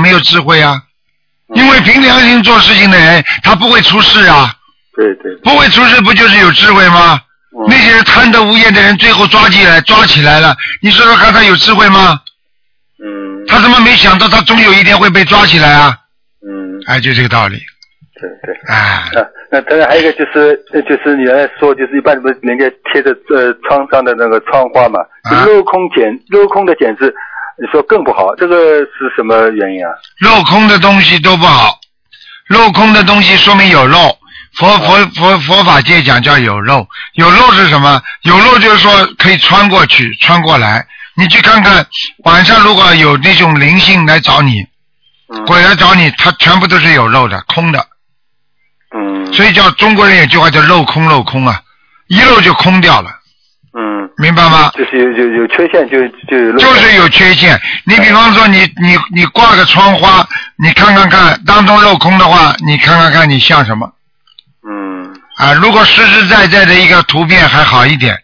没有智慧啊？因为凭良心做事情的人，他不会出事啊。 对对。 不会出事，不就是有智慧吗？那些人贪得无厌的人，最后抓起来了，你说说看，他有智慧吗？他怎么没想到他终有一天会被抓起来啊？就这个道理。 对对。那当然还有一个就是你刚才说，就是一般不是人家贴着窗上的那个窗花嘛，镂空的剪子，你说更不好，这个是什么原因啊？ 镂空的东西都不好，镂空的东西说明有漏。佛法界讲叫有漏，有漏是什么？有漏就是说可以穿过去穿过来。你去看看晚上如果有那种灵性来找你，鬼来找你，它全部都是有漏的，空的。所以叫中国人有句话叫漏空漏空啊，一漏就空掉了。明白吗？ 就是有缺陷就是有缺陷。你比方说你挂个窗花，你看看当中镂空的话，你看看你像什么？如果实实在在的一个图片还好一点，